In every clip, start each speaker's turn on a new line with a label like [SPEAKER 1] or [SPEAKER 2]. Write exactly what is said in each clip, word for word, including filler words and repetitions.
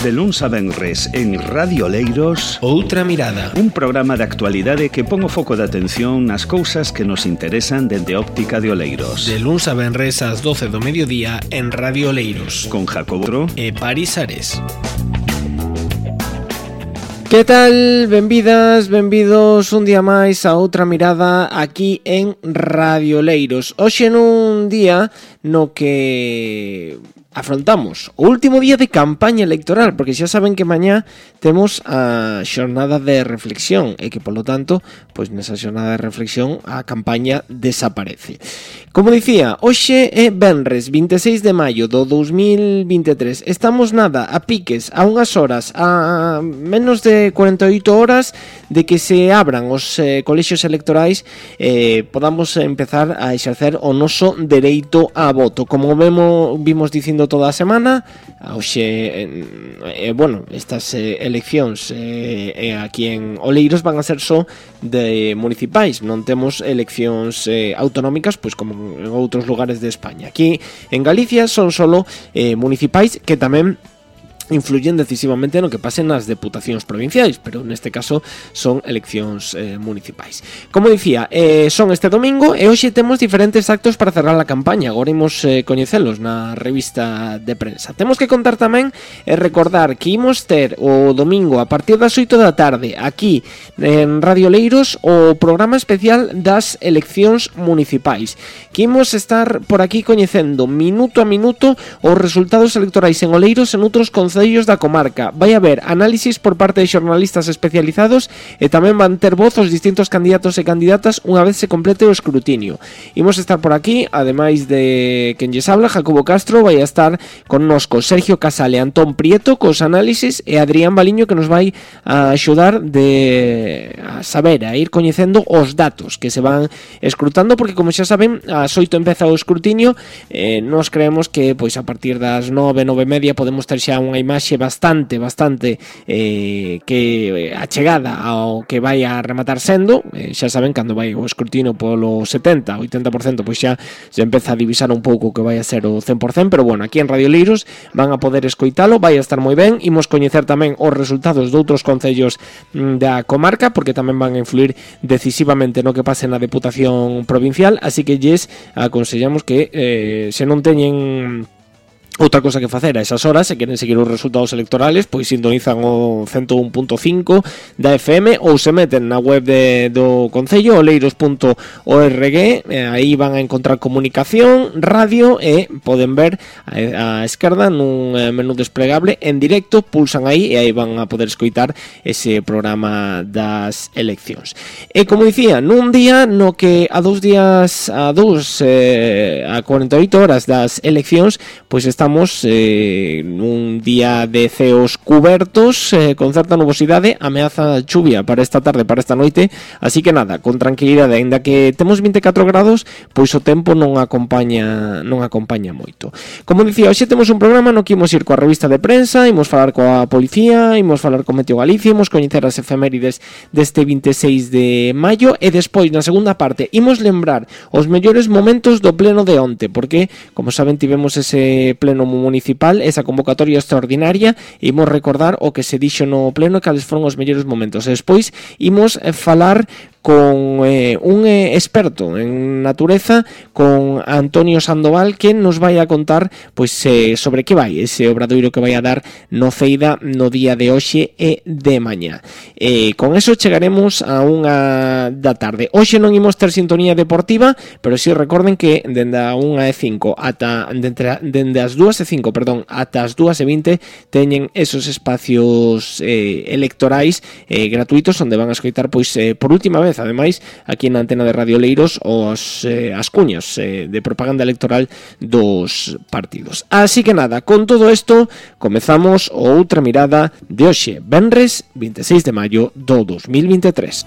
[SPEAKER 1] De luns a venres en Radio Oleiros,
[SPEAKER 2] Outra Mirada,
[SPEAKER 1] un programa de actualidade que pon o foco de atención nas cousas que nos interesan dende óptica de Oleiros.
[SPEAKER 2] De luns a venres ás doce do mediodía en Radio Oleiros,
[SPEAKER 1] con Jacobo
[SPEAKER 2] e Paris Ares. Que tal? Benvidas, benvidos un día máis a Outra Mirada aquí en Radio Oleiros. Hoxe nun día no que afrontamos o último día de campaña electoral, porque xa saben que mañá temos a xornada de reflexión e que, polo tanto, pois nesa xornada de reflexión a campaña desaparece. Como dicía, hoxe é venres vinte e seis de maio do dous mil vinte e tres. Estamos nada a piques, a unhas horas, a menos de cuarenta e oito horas de que se abran os eh, colexios electorais e eh, podamos empezar a exercer o noso dereito a voto. Como vemos, vimos dicindo toda a semana, hoxe, eh, eh, bueno, estas eh, eleccións eh, eh, aquí en Oleiros van a ser só de municipais, non temos eleccións eh, autonómicas, pois como en outros lugares de España. Aquí en Galicia son solo eh, municipais que tamén influyen decisivamente no que pasen nas deputacións provinciais, pero neste caso son eleccións eh, municipais. Como dicía, eh, son este domingo e hoxe temos diferentes actos para cerrar a campaña. Agora imos eh, coñecelos na revista de prensa. Temos que contar tamén e recordar que imos ter o domingo a partir das oito da tarde aquí en Radio Oleiros o programa especial das eleccións municipais, que imos estar por aquí coñecendo minuto a minuto os resultados electorais en Oleiros e en outros concellos da comarca. Vai haber análisis por parte de xornalistas especializados e tamén van ter voz os distintos candidatos e candidatas unha vez se complete o escrutinio. Imos estar por aquí, ademais de quen lles habla, Jacobo Castro, vai a estar connosco Sergio Casale, Antón Prieto cos análisis e Adrián Baliño, que nos vai a axudar de a saber, a ir coñecendo os datos que se van escrutando, porque como xa saben, ás oito empeza o escrutinio. eh, nos creemos que pois a partir das nove, nove e media podemos ter xa unha imaxe bastante, bastante eh, que achegada ao que vai a rematar sendo. Eh, xa saben, cando vai o escrutinio polo setenta, oitenta por cento, pois xa se empeza a divisar un pouco que vai a ser o cen por cento, pero bueno, aquí en Radio Oleiros van a poder escoitalo, vai a estar moi ben. Imos coñecer tamén os resultados de outros concellos da comarca, porque tamén van a influir decisivamente no que pase na Deputación Provincial, así que lles aconsellamos que eh, se non teñen outra cosa que facer a esas horas, se queren seguir os resultados electorales, pois sintonizan o ciento un punto cinco da F M ou se meten na web de, do Concello, oleiros punto org, eh, aí van a encontrar comunicación, radio e poden ver a, a esquerda nun eh, menú desplegable en directo, pulsan aí e aí van a poder escoitar ese programa das eleccións. E como dicía, nun día no que a dous días, a dous, eh, a cuarenta e oito horas das eleccións, pois está Estamos eh, nun día de ceos cubertos, eh, con certa nubosidade, ameaza chuvia para esta tarde, para esta noite, así que nada, con tranquilidade, aínda que temos vinte e catro grados, pois o tempo non acompaña non acompaña moito. Como dicía, hoxe temos un programa no que imos ir coa revista de prensa, imos falar coa policía, imos falar con Meteo Galicia, imos coñecer as efemérides deste vinte e seis de maio e despois, na segunda parte, imos lembrar os mellores momentos do pleno de onte, porque, como saben, tivemos ese pleno municipal, esa convocatoria extraordinaria, e imos recordar o que se dixo no pleno e cales foron os mellores momentos. E despois imos falar con eh, un eh, experto en natureza, con Antonio Sandoval, que nos vai a contar pois eh, sobre que vai ese obradoiro que vai a dar no Feida no día de hoxe e de mañá. Eh, con eso chegaremos a unha da tarde. Hoxe non imos ter sintonía deportiva, pero si sí recorden que dende a unha e cinco ata dende, dende as dúas e cinco, perdón, ata as dúas e vinte teñen esos espacios eh, electorais eh, gratuitos onde van a escoitar pois eh, por última vez, ademais, aquí na antena de Radio Oleiros, os, eh, as cuñas eh, de propaganda electoral dos partidos. Así que nada, con todo isto, comezamos outra mirada de hoxe, venres vinte e seis de maio do dous mil vinte e tres.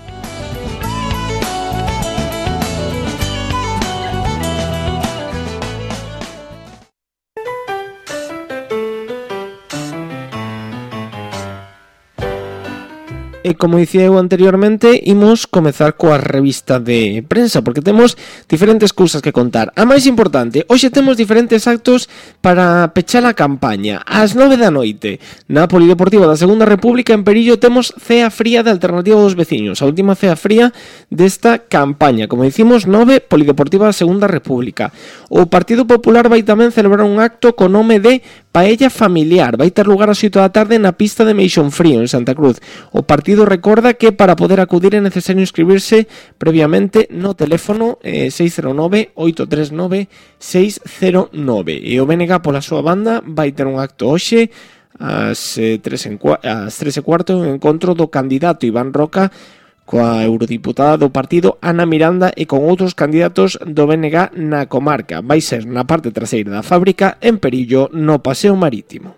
[SPEAKER 2] e como dicía eu anteriormente, imos comezar coa revista de prensa, porque temos diferentes cousas que contar. A máis importante, hoxe temos diferentes actos para pechar a campaña. Ás nove da noite, na Polideportiva da Segunda República, en Perillo, temos cea fría de Alternativa dos Veciños, a última cea fría desta campaña. Como dicimos, nove, Polideportiva da Segunda República. O Partido Popular vai tamén celebrar un acto co nome de Paella Familiar. Vai ter lugar ás oito da tarde na pista de Meixón Frío, en Santa Cruz. O partido recorda que para poder acudir é necesario inscribirse previamente no teléfono eh, seis cero nove, oito tres nove, seis cero nove. E o B N G pola súa banda vai ter un acto hoxe ás eh, tres e cuarto en encontro do candidato Iván Roca coa eurodiputada do partido Ana Miranda e con outros candidatos do B N G na comarca. Vai ser na parte traseira da fábrica en Perillo, no Paseo Marítimo.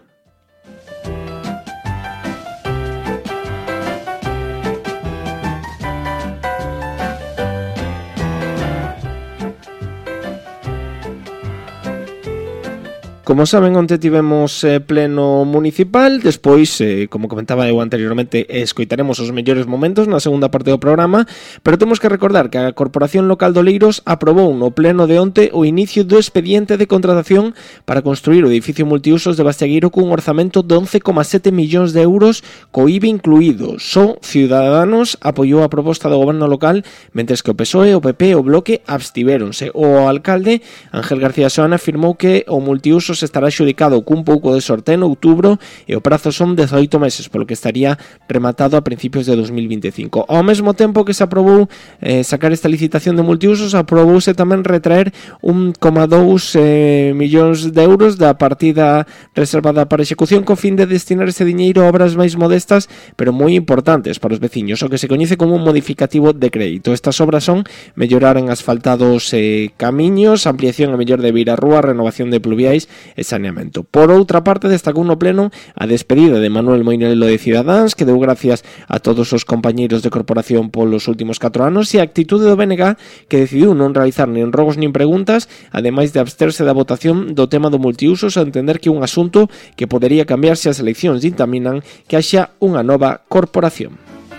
[SPEAKER 2] Como saben, onte tivemos eh, pleno municipal, despois, eh, como comentaba eu anteriormente, escoitaremos os mellores momentos na segunda parte do programa, pero temos que recordar que a Corporación Local de Oleiros aprobou no pleno de onte o inicio do expediente de contratación para construir o edificio multiusos de Bastegueiro cun orzamento de once coma sete millóns de euros co I V A incluído. Só Ciudadanos apoiou a proposta do goberno local, mentres que o P S O E, o P P e o Bloque abstivéronse. O alcalde, Ángel García Soana, afirmou que o multiusos estará xudicado cun pouco de sorte en outubro e o prazo son dezaoito meses, polo que estaría rematado a principios de dos mil vinte e cinco. Ao mesmo tempo que se aprobou eh, sacar esta licitación de multiusos, aprobouse tamén retraer un coma dous eh, millóns de euros da partida reservada para execución co fin de destinar ese diñeiro a obras máis modestas, pero moi importantes para os veciños, o que se coñece como un modificativo de crédito. Estas obras son mellorar en asfaltados eh, camiños, ampliación e mellor de beirarrúa, renovación de pluviais e saneamento. Por outra parte, destacou no pleno a despedida de Manuel Moinelo de Cidadáns, que deu gracias a todos os compañeiros de corporación polos últimos catro anos, e a actitude do B N G, que decidiu non realizar nin rogos nin preguntas, ademais de absterse da votación do tema do multiusos, a entender que é un asunto que podería cambiar se as eleccións dictaminan que haxa unha nova corporación.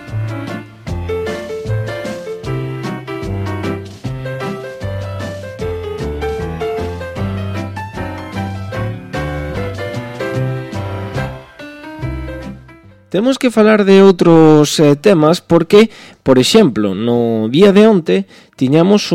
[SPEAKER 2] Temos que falar de outros eh, temas porque, por exemplo, no día de onte tiñamos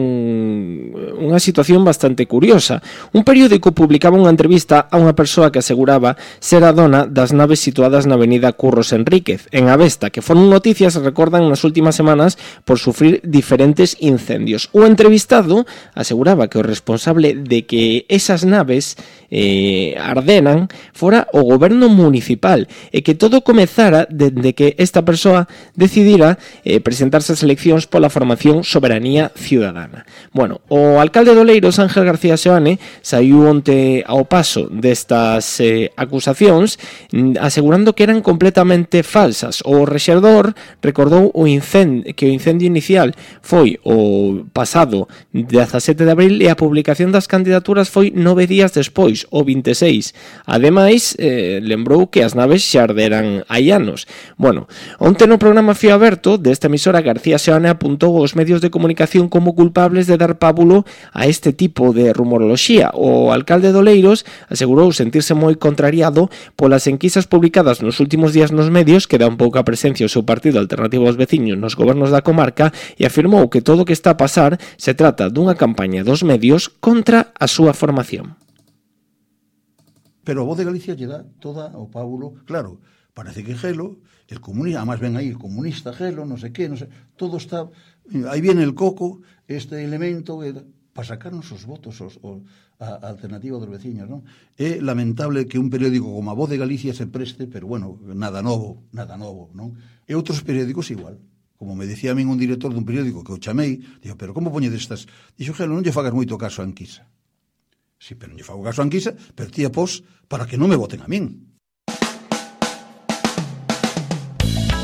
[SPEAKER 2] un, unha situación bastante curiosa. Un periódico publicaba unha entrevista a unha persoa que aseguraba ser a dona das naves situadas na avenida Curros Enríquez, en Avesta, que foron noticias, recordan, nas últimas semanas por sufrir diferentes incendios. O entrevistado aseguraba que o responsable de que esas naves eh, ardenan fora o goberno municipal e que todo comezara dende que esta persoa decidira eh, presentarse ás eleccións pola formación Soberanía Ciudadana. Bueno, o alcalde de Oleiros, Ángel García Seoane, saiu onte ao paso destas eh, acusacións asegurando que eran completamente falsas. O rexedor recordou o incendio, que o incendio inicial foi o pasado dezasete de abril e a publicación das candidaturas foi nove días despois, o vinte e seis. Ademais, eh, lembrou que as naves xa arderan hai anos. Bueno, onte no programa Fío Aberto desta emisora, García Seoane apuntou aos medios de comunicación como culpables de dar pábulo a este tipo de rumoroloxía. O alcalde de Oleiros asegurou sentirse moi contrariado polas enquisas publicadas nos últimos días nos medios que dan pouca presencia ao seu partido Alternativo aos Veciños nos gobernos da comarca e afirmou que todo o que está a pasar se trata dunha campaña dos medios contra a súa formación.
[SPEAKER 3] Pero a Voz de Galicia lle dá toda o pábulo, claro, parece que Gelo, el comunista, además ven aí, el comunista Gelo, no sé qué, no sé, todo está, ahí viene el coco, este elemento, para sacarnos os votos os, os, a, a alternativa dos veciños, non? É lamentable que un periódico como a Voz de Galicia se preste, pero bueno, nada novo, nada novo, non? E outros periódicos igual. Como me decía a min un director dun periódico que o chamei, digo, pero como poñe destas? Dixo, Gelo, non lle fagas moito caso a Anquisa. Sí, pero non lle fago caso a Anquisa, pero tía, pos, para que non me voten a min.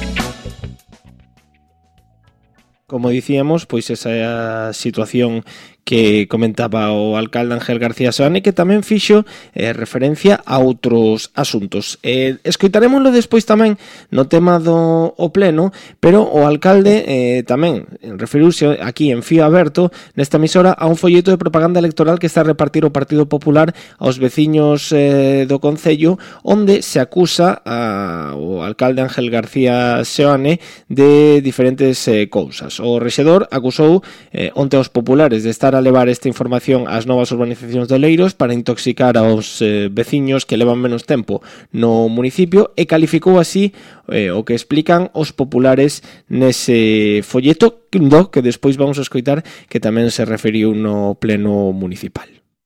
[SPEAKER 2] Como dicíamos, pois esa é a situación que comentaba o alcalde Ángel García Seoane, que tamén fixo eh, referencia a outros asuntos. Eh, escoitarémoslo despois tamén no tema do o pleno, pero o alcalde eh, tamén referiuse aquí en Fío Aberto nesta emisora a un folleto de propaganda electoral que está a repartir o Partido Popular aos veciños eh, do Concello, onde se acusa a, o alcalde Ángel García Seoane de diferentes eh, cousas. O rexedor acusou eh, onte aos populares de estar a levar esta información ás novas urbanizacións de Oleiros para intoxicar aos eh, veciños que levan menos tempo no municipio, e calificou así eh, o que explican os populares nese folleto do que despois vamos a escoitar, que tamén se referiu no pleno municipal.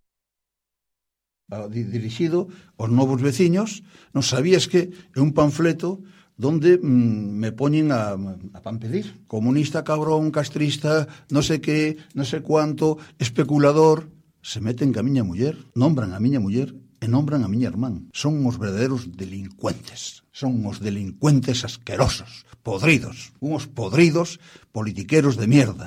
[SPEAKER 3] Dirixido aos novos veciños, non sabías que é un panfleto donde mmm, me poñen a, a pan pedir. Comunista, cabrón, castrista, non sei que, non sei cuánto, especulador. Se meten ca miña muller, nombran a miña muller e nombran a miña irmán. Son os verdadeiros delincuentes. Son os delincuentes asquerosos, podridos. Unos podridos politiqueros de mierda.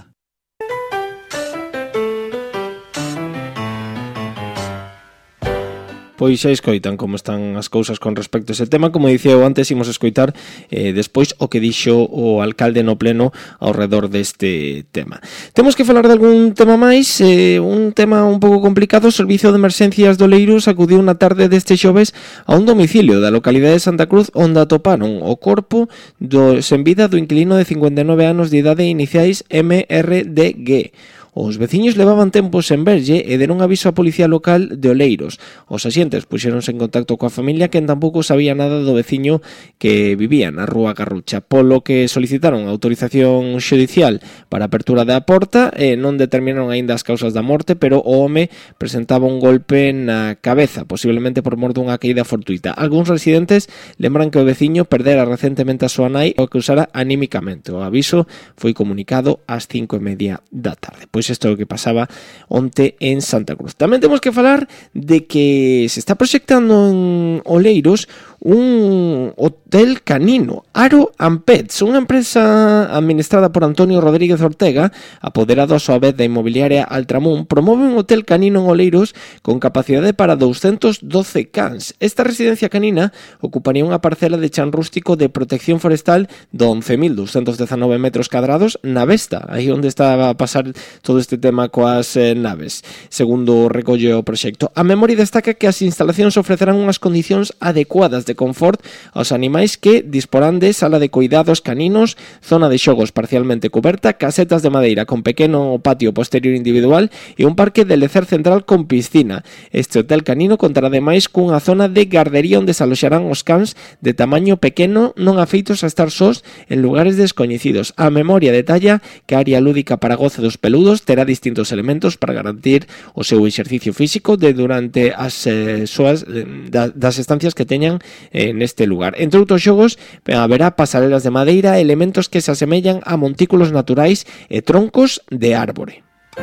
[SPEAKER 2] Pois xa escoitan como están as cousas con respecto a ese tema. Como dicía eu antes, imos escoitar eh, despois o que dixo o alcalde no pleno ao redor deste tema. Temos que falar de algún tema máis, eh, un tema un pouco complicado. O Servicio de Emerxencias de Oleiros acudiu na tarde deste xoves a un domicilio da localidade de Santa Cruz, onde atoparon o corpo do sen vida do inquilino de cincuenta e nove anos de idade iniciais M R D G. Os veciños levaban tempo sen verlle e deron aviso á policía local de Oleiros. Os axentes puxéronse en contacto coa familia, que tampouco sabía nada do veciño que vivía na rúa Garrucha, polo que solicitaron autorización xudicial para a apertura da porta e non determinaron aínda as causas da morte, pero o home presentaba un golpe na cabeza, posiblemente por mor dunha caída fortuita. Algúns residentes lembran que o veciño perdera recentemente a súa nai o que usara anímicamente. O aviso foi comunicado ás cinco e media da tarde. Pois isto é o que pasaba onte en Santa Cruz. Tamén temos que falar de que se está proxectando en Oleiros un hotel canino, Aro and Pets, unha empresa administrada por Antonio Rodríguez Ortega, apoderado a súa vez da inmobiliaria Altramún, promove un hotel canino en Oleiros con capacidade para doscientos doce cans. Esta residencia canina ocuparía unha parcela de chan rústico de protección forestal de once mil doscientos dezanove metros cadrados na Vesta, aí onde está a pasar todo este tema coas eh, naves, segundo recolle o proxecto. A memoria destaca que as instalacións ofrecerán unhas condicións adecuadas de confort aos animais que disporán de sala de cuidados caninos, zona de xogos parcialmente coberta, casetas de madeira con pequeno patio posterior individual e un parque de lecer central con piscina. Este hotel canino contará ademais cunha zona de gardería onde se aloxarán os cans de tamaño pequeno non afeitos a estar sós en lugares descoñecidos. A memoria detalla que a área lúdica para goce dos peludos terá distintos elementos para garantir o seu exercicio físico de durante as eh, súas eh, das estancias que teñan eh, neste lugar. Entre outros xogos, haberá pasarelas de madeira, elementos que se asemellan a montículos naturais e troncos de árbore.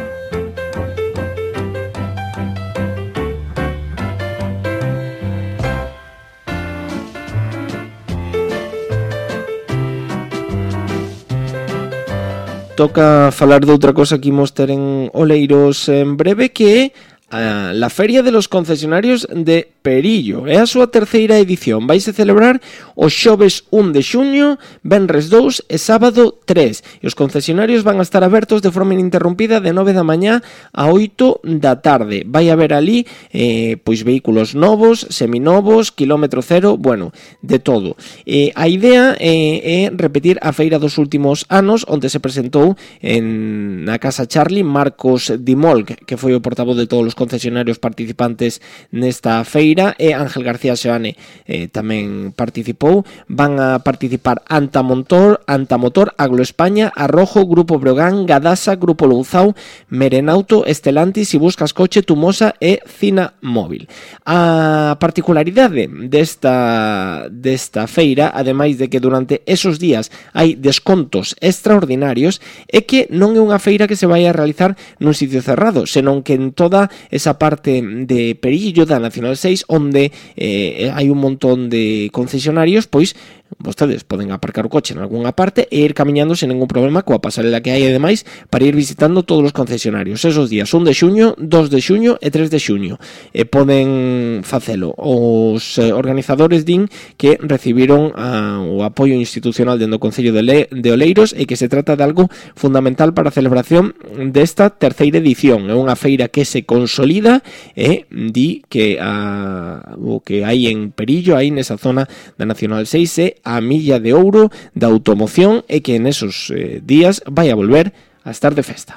[SPEAKER 2] Toca falar de outra cosa que imos ter en Oleiros en breve, que é a la Feria de los Concesionarios de Perillo. É a súa terceira edición. Vaise celebrar o xoves un de xuño, venres dous e sábado tres. E os concesionarios van a estar abertos de forma ininterrumpida de nove da mañá a oito da tarde. Vai haber ali eh, pois vehículos novos, seminovos, kilómetro cero, bueno, de todo. Eh, a idea eh, é repetir a feira dos últimos anos, onde se presentou en na Casa Charlie Marcos Dimol, que foi o portavoz de todos os concesionarios participantes nesta feira, e Ángel García Seoane eh, tamén participou. Van a participar Antamotor, Antamotor, Agloespaña, Arrojo, Grupo Breogán, Gadasa, Grupo Louzao, Merenauto, Estelantis, Si Buscas Coche, Tumosa e Cina Móvil. A particularidade desta, desta feira, ademais de que durante esos días hai descontos extraordinarios, é que non é unha feira que se vai a realizar nun sitio cerrado, senón que en toda esa parte de Perillo da Nacional seis, onde eh, hai un montón de concesionarios, pois vostedes poden aparcar o coche en algunha parte e ir camiñando sen ningún problema coa pasarela que hai, ademais, para ir visitando todos os concesionarios esos días, un de xuño, dos de xuño e tres de xuño. E poden facelo. Os eh, organizadores din que recibiron a, o apoio institucional dentro do Concello de, Le, de Oleiros e que se trata de algo fundamental para a celebración desta terceira edición. É unha feira que se consolida e di que a, o que hai en Perillo, aí nesa zona da Nacional seis, é a milla de ouro da automoción e que nesos eh, días vai a volver a estar de festa.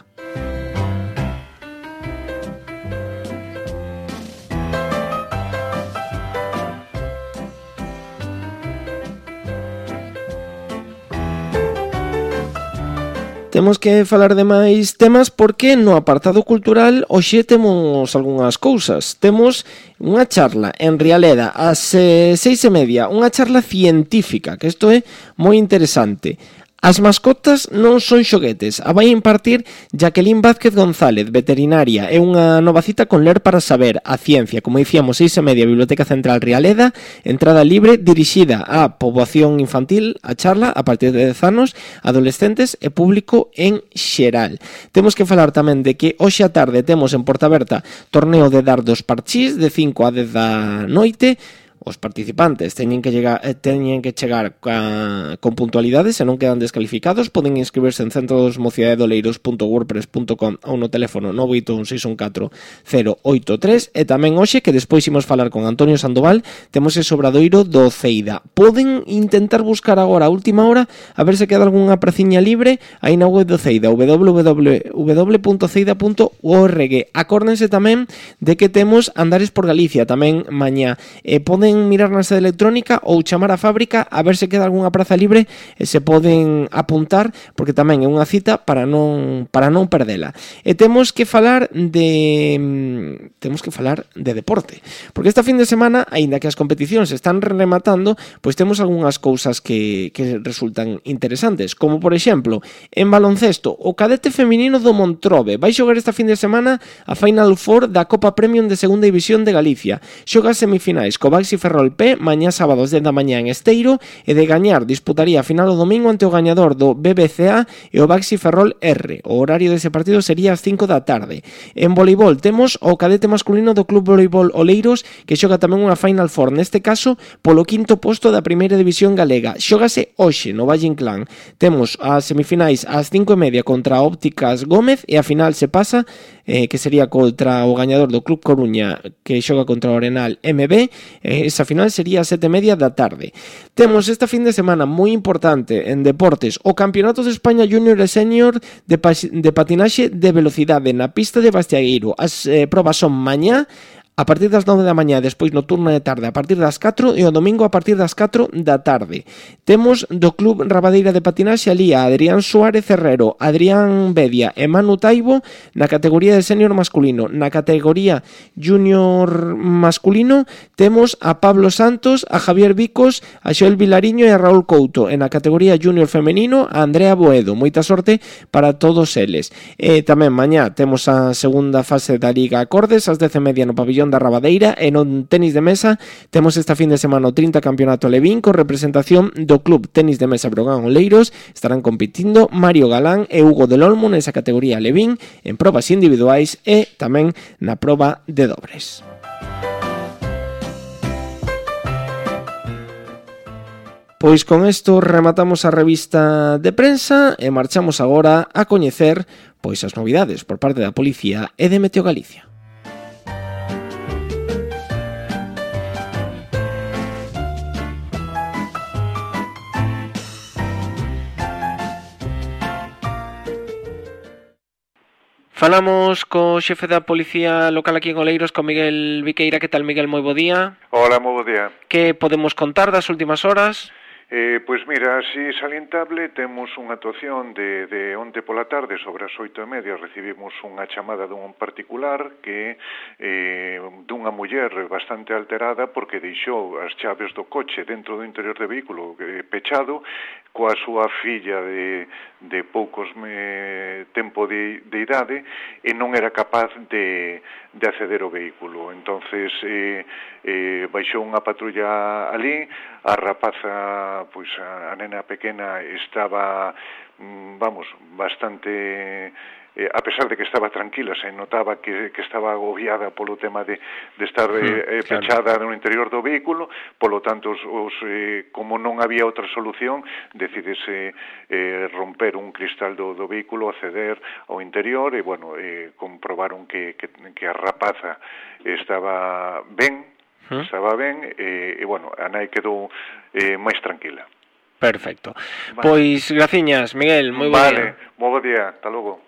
[SPEAKER 2] Temos que falar de máis temas porque no apartado cultural hoxe temos algunhas cousas. Temos unha charla en Rialeda ás eh, seis e media, unha charla científica, que isto é moi interesante. As mascotas non son xoguetes. A vai impartir Jacqueline Vázquez González, veterinaria. É unha nova cita con Ler para Saber, a ciencia. Como dicíamos, seis e media, Biblioteca Central Rialeda, entrada libre, dirixida á poboación infantil, a charla, a partir de dez anos, adolescentes e público en xeral. Temos que falar tamén de que hoxe a tarde temos en Portaberta torneo de dardos parchís de cinco a dez da noite. Os participantes teñen que chegar, teñen que chegar ca, con puntualidade, se non quedan descalificados, poden inscribirse en centro dos mocidadedoleiros punto wordpress punto com ou no teléfono nove oito un seis un catro cero oito tres. E tamén hoxe, que despois imos falar con Antonio Sandoval, temos ese obradoiro do Ceida. Poden intentar buscar agora a última hora a ver se queda algunha praciña libre aí na web do Ceida, w w w punto ceida punto org. Acórdense tamén de que temos Andares por Galicia tamén mañá, e poden mirar na sede electrónica ou chamar á fábrica a ver se queda algunha praza libre e se poden apuntar, porque tamén é unha cita para non para non perdela. E temos que falar de temos que falar de deporte, porque esta fin de semana, aínda que as competicións están rematando, pois temos algunhas cousas que, que resultan interesantes, como por exemplo, en baloncesto, o cadete feminino do Montrobe vai xogar esta fin de semana a Final Four da Copa Premium de Segunda División de Galicia. Xoga semifinais co Baxi Ferrol P mañá sábado dez da mañá en Esteiro, e de gañar disputaría a final o domingo ante o gañador do B B C A e o Baxi Ferrol R. O horario dese partido sería ás cinco da tarde. En voleibol temos o cadete masculino do Club Voleibol Oleiros, que xoga tamén unha Final Four, neste caso polo quinto posto da primeira división galega. Xógase hoxe no Valle Inclán. Temos as semifinais ás cinco e media contra a Ópticas Gómez e a final se pasa, eh, que sería contra o gañador do Club Coruña, que xoga contra o Arenal M B. eh, esa final sería a sete e media da tarde. Temos esta fin de semana moi importante en deportes o Campeonato de España Júnior e Senior de, de patinaxe de velocidade na pista de Bastiagueiro. As eh, probas son mañá a partir das nove da mañá, despois no turno de tarde a partir das catro e o domingo a partir das catro da tarde. Temos do Club Rabadeira de Patinaxe ali a Adrián Suárez Herrero, Adrián Bedia e Manu Taibo na categoría de senior masculino. Na categoría junior masculino temos a Pablo Santos, a Javier Vicos, a Xoel Vilariño e a Raúl Couto. E na categoría junior femenino a Andrea Boedo. Moita sorte para todos eles. E tamén mañá temos a segunda fase da Liga Acordes ás dez e media no pabillón da Rabadeira, e no tenis de mesa temos esta fin de semana o trinta Campeonato Levín con representación do Club Tenis de Mesa Brogan Oleiros. Estarán competindo Mario Galán e Hugo del Olmo nesa categoría Levín en probas individuais e tamén na proba de dobres. Pois con isto rematamos a revista de prensa e marchamos agora a coñecer pois as novidades por parte da Policía e de Meteo Galicia. Falamos co xefe da Policía Local aquí en Oleiros, con Miguel Viqueira. Que tal, Miguel? Moi bo día.
[SPEAKER 4] Hola, moi bo día.
[SPEAKER 2] Que podemos contar das últimas horas?
[SPEAKER 4] Eh, pois mira, así salientable, temos unha actuación de, de onte pola tarde sobre as oito e media. Recibimos unha chamada dun particular que eh, dunha muller bastante alterada porque deixou as chaves do coche dentro do interior do vehículo eh, pechado. coa súa filla de, de poucos me, tempo de, de idade e non era capaz de, de acceder ao vehículo. Entonces eh, eh, baixou unha patrulla ali, a rapaza, pois a, a nena pequena estaba, vamos, bastante... Eh, a pesar de que estaba tranquila, se notaba que, que estaba agobiada polo tema de, de estar eh,
[SPEAKER 2] claro.
[SPEAKER 4] pechada no interior do vehículo, polo tanto, os, os, eh, como non había outra solución, decidese eh, romper un cristal do, do vehículo, acceder ao interior e, bueno, eh, comprobaron que, que, que a rapaza estaba ben, ¿Mm? estaba ben, e, e, bueno, a nai quedou eh, máis tranquila.
[SPEAKER 2] Perfecto.
[SPEAKER 4] Vale.
[SPEAKER 2] Pois, graciñas, Miguel, moi bo
[SPEAKER 4] vale.
[SPEAKER 2] día.
[SPEAKER 4] Vale, moi bo día, hasta logo.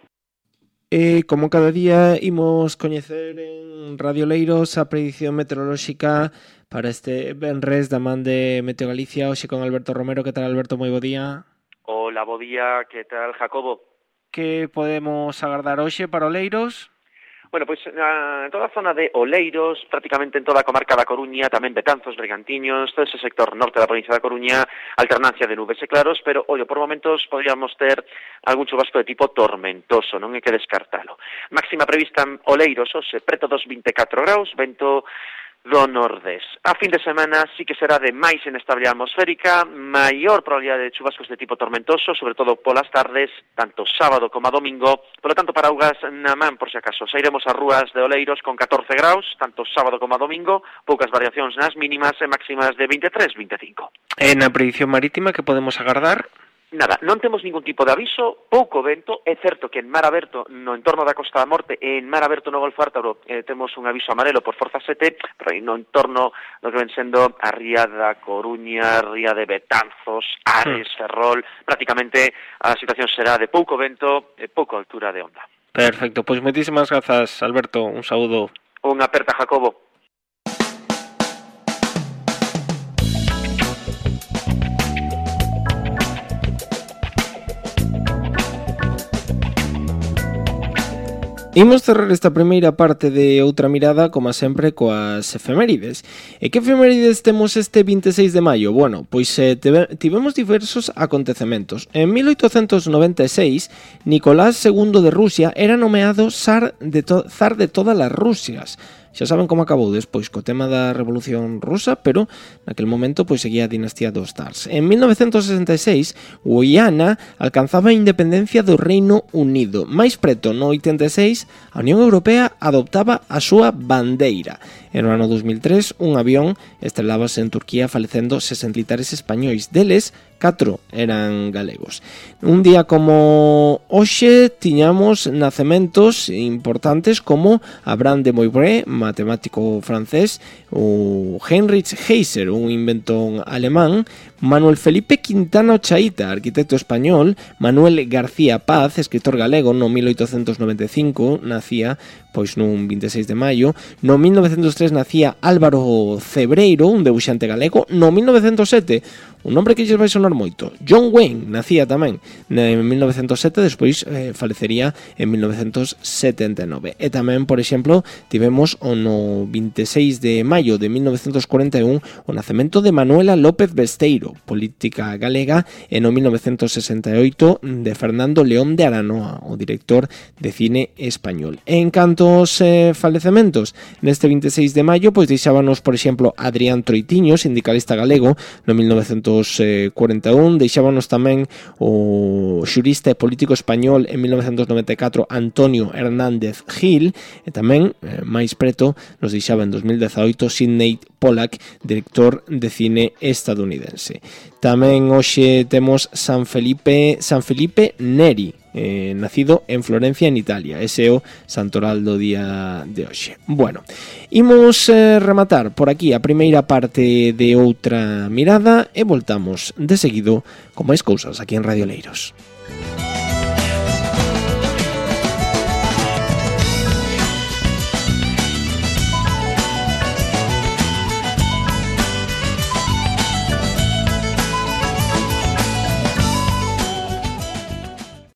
[SPEAKER 2] E como cada día imos coñecer en Radio Leiros a predición meteorolóxica para este venres da man de Meteo Galicia, hoxe con Alberto Romero. Que tal, Alberto? Moi bo día.
[SPEAKER 5] Hola, bo día, que tal, Jacobo?
[SPEAKER 2] Que podemos agardar hoxe para o Leiros?
[SPEAKER 5] Bueno, pois pues, en toda a zona de Oleiros, prácticamente en toda a comarca da Coruña, tamén Betanzos, Bergantiños, todo ese sector norte da provincia da Coruña, alternancia de nubes e claros, pero, ollo, por momentos podríamos ter algún chubasco de tipo tormentoso, non hai que descartalo. Máxima prevista en Oleiros, hoxe, preto dos vinte e catro graus, vento do nordés. A fin de semana sí que será de máis inestabilidade atmosférica, maior probabilidade de chubascos de tipo tormentoso, sobre todo polas tardes, tanto sábado como a domingo. Por lo tanto, paraugas na man, por si acaso. Sairemos ás rúas de Oleiros con catorce graus, tanto sábado como a domingo, poucas variacións nas mínimas e máximas de vinte e tres, vinte e cinco.
[SPEAKER 2] E na predición marítima, que podemos agardar?
[SPEAKER 5] Nada, non temos ningún tipo de aviso, pouco vento. É certo que en mar aberto, no entorno da Costa da Morte, e en mar aberto no Golfo Ártaro eh, temos un aviso amarelo por forza sete, pero aí no entorno do que ven sendo a ría da Coruña, a ría de Betanzos, Ares, Ferrol, prácticamente a situación será de pouco vento e pouca altura de onda.
[SPEAKER 2] Perfecto, pois moitísimas grazas, Alberto, un saúdo.
[SPEAKER 5] Unha aperta, Jacobo.
[SPEAKER 2] Imos cerrar esta primeira parte de Outra Mirada, como sempre, coas efemérides. E que efemérides temos este vinte e seis de maio? Bueno, pois eh, tivemos diversos acontecementos. En mil oitocentos noventa e seis, Nicolás segundo de Rusia era nomeado zar de, to- zar de todas as Rusias. Xa saben como acabou despois co tema da Revolución Rusa, pero naquel momento pois seguía a dinastía dos zars. En mil novecentos sesenta e seis, Guyana alcanzaba a independencia do Reino Unido. Mais preto, no oitenta e seis, a Unión Europea adoptaba a súa bandeira. En o ano dos mil tres, un avión estrelábase en Turquía falecendo seis militares españois. Deles, catro eran galegos. Un día como hoxe tiñamos nacementos importantes como Abraham de Moivre, matemático francés, o Heinrich Heiser, un inventón alemán, Manuel Felipe Quintana Ochaíta, arquitecto español, Manuel García Paz, escritor galego, no mil oitocentos noventa e cinco, nacía pois nun vinte e seis de maio. No mil novecentos tres nacía Álvaro Cebreiro, un debuxante galego. No mil novecentos sete, un nombre que lles vai sonar moito, John Wayne, nacía tamén en mil novecentos sete, despois eh, falecería en mil novecentos setenta e nove. E tamén, por exemplo, tivemos o no vinte e seis de maio de mil novecentos cuarenta e un o nacemento de Manuela López Besteiro, política galega, e no mil novecentos sesenta e oito de Fernando León de Aranoa, o director de cine español. En canto aos eh, falecementos, neste vinte e seis de maio, pois deixábanos, por exemplo, Adrián Troitiño, sindicalista galego, no mil novecentos cuarenta e un, deixábanos tamén o xurista e político español en mil novecentos noventa e catro, Antonio Hernández Gil, e tamén, eh, máis preto, nos deixaba en dos mil dezaoito Sidney Pollack, director de cine estadounidense. Tamén hoxe temos San Felipe, San Felipe Neri, eh, nacido en Florencia, en Italia. Ese é o santoral do día de hoxe. Bueno, imos eh, rematar por aquí a primeira parte de Outra Mirada e voltamos de seguido con máis cousas aquí en Radio Leiros.